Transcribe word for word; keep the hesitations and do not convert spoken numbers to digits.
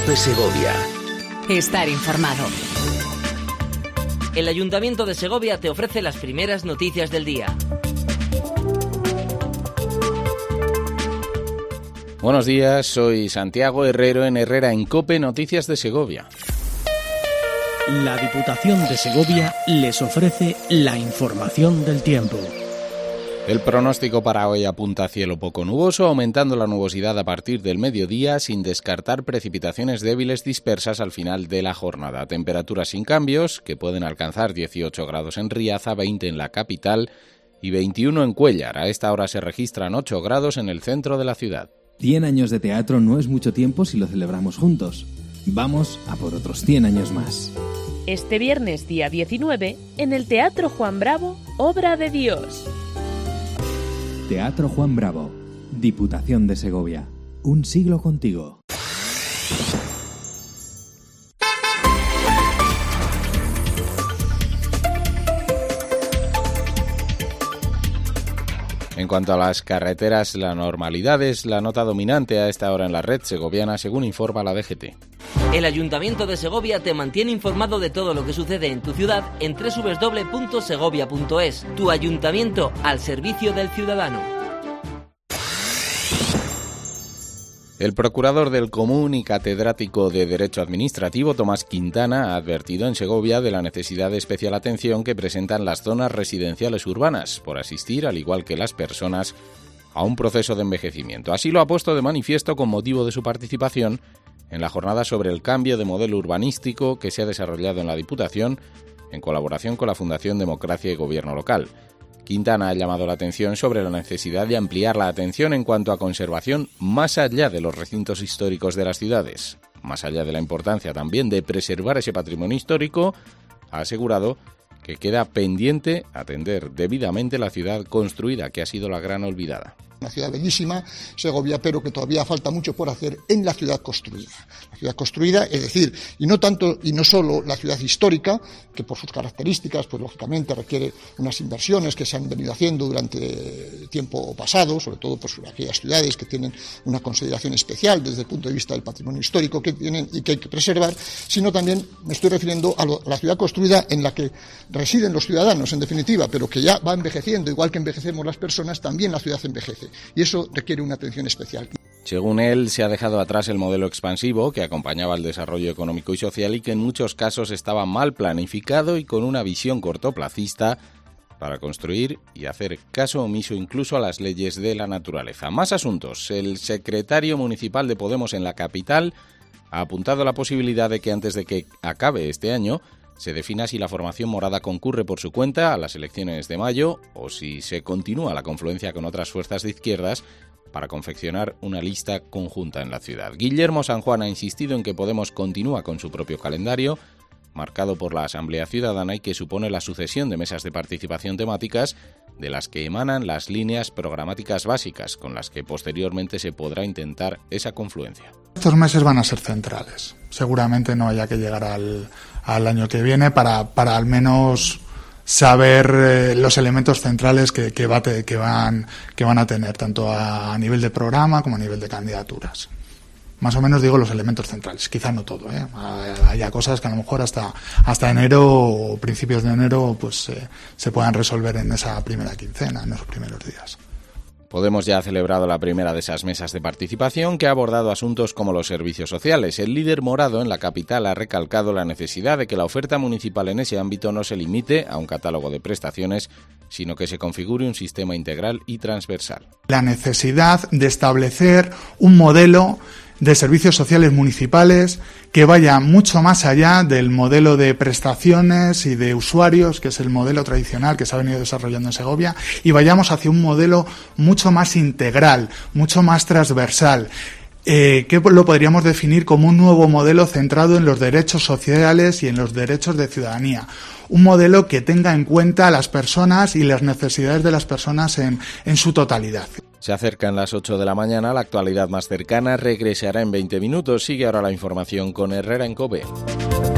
COPE Segovia. Estar informado. El Ayuntamiento de Segovia te ofrece las primeras noticias del día. Buenos días, soy Santiago Herrero en Herrera en COPE Noticias de Segovia. La Diputación de Segovia les ofrece la información del tiempo. El pronóstico para hoy apunta a cielo poco nuboso, aumentando la nubosidad a partir del mediodía, sin descartar precipitaciones débiles dispersas al final de la jornada. Temperaturas sin cambios, que pueden alcanzar dieciocho grados en Riaza, veinte en la capital y veintiuno en Cuéllar. A esta hora se registran ocho grados en el centro de la ciudad. cien años de teatro no es mucho tiempo si lo celebramos juntos. Vamos a por otros cien años más. Este viernes, día diecinueve, en el Teatro Juan Bravo, Obra de Dios. Teatro Juan Bravo, Diputación de Segovia. Un siglo contigo. En cuanto a las carreteras, la normalidad es la nota dominante a esta hora en la red segoviana, según informa la D G T. El Ayuntamiento de Segovia te mantiene informado de todo lo que sucede en tu ciudad en doble u doble u doble u punto segovia punto es. Tu ayuntamiento al servicio del ciudadano. El procurador del Común y catedrático de Derecho Administrativo, Tomás Quintana, ha advertido en Segovia de la necesidad de especial atención que presentan las zonas residenciales urbanas por asistir, al igual que las personas, a un proceso de envejecimiento. Así lo ha puesto de manifiesto con motivo de su participación en la jornada sobre el cambio de modelo urbanístico que se ha desarrollado en la Diputación en colaboración con la Fundación Democracia y Gobierno Local. Quintana ha llamado la atención sobre la necesidad de ampliar la atención en cuanto a conservación más allá de los recintos históricos de las ciudades. Más allá de la importancia también de preservar ese patrimonio histórico, ha asegurado que queda pendiente atender debidamente la ciudad construida, que ha sido la gran olvidada. Una ciudad bellísima, Segovia, pero que todavía falta mucho por hacer en la ciudad construida. La ciudad construida, es decir, y no tanto y no solo la ciudad histórica, que por sus características, pues lógicamente requiere unas inversiones que se han venido haciendo durante el tiempo pasado, sobre todo pues aquellas ciudades que tienen una consideración especial desde el punto de vista del patrimonio histórico que tienen y que hay que preservar, sino también me estoy refiriendo a, lo, a la ciudad construida en la que residen los ciudadanos, en definitiva, pero que ya va envejeciendo, igual que envejecemos las personas, también la ciudad envejece. Y eso requiere una atención especial. Según él, se ha dejado atrás el modelo expansivo que acompañaba el desarrollo económico y social y que en muchos casos estaba mal planificado y con una visión cortoplacista para construir y hacer caso omiso incluso a las leyes de la naturaleza. Más asuntos. El secretario municipal de Podemos en la capital ha apuntado la posibilidad de que antes de que acabe este año se defina si la formación morada concurre por su cuenta a las elecciones de mayo o si se continúa la confluencia con otras fuerzas de izquierdas para confeccionar una lista conjunta en la ciudad. Guillermo San Juan ha insistido en que Podemos continúa con su propio calendario, marcado por la Asamblea Ciudadana y que supone la sucesión de mesas de participación temáticas de las que emanan las líneas programáticas básicas, con las que posteriormente se podrá intentar esa confluencia. Estos meses van a ser centrales. Seguramente no haya que llegar al, al año que viene para, para al menos saber eh, los elementos centrales que, que, va te, que, van, que van a tener, tanto a, a nivel de programa como a nivel de candidaturas. Más o menos digo los elementos centrales, quizás no todo, ¿eh? Haya cosas que a lo mejor hasta hasta enero o principios de enero pues eh, se puedan resolver en esa primera quincena, en esos primeros días. Podemos ya ha celebrado la primera de esas mesas de participación que ha abordado asuntos como los servicios sociales. El líder morado en la capital ha recalcado la necesidad de que la oferta municipal en ese ámbito no se limite a un catálogo de prestaciones, sino que se configure un sistema integral y transversal. La necesidad de establecer un modelo de servicios sociales municipales que vaya mucho más allá del modelo de prestaciones y de usuarios, que es el modelo tradicional que se ha venido desarrollando en Segovia, y vayamos hacia un modelo mucho más integral, mucho más transversal, eh, que lo podríamos definir como un nuevo modelo centrado en los derechos sociales y en los derechos de ciudadanía. Un modelo que tenga en cuenta a las personas y las necesidades de las personas en, en su totalidad. Se acercan las ocho de la mañana, la actualidad más cercana regresará en veinte minutos. Sigue ahora la información con Herrera en COPE.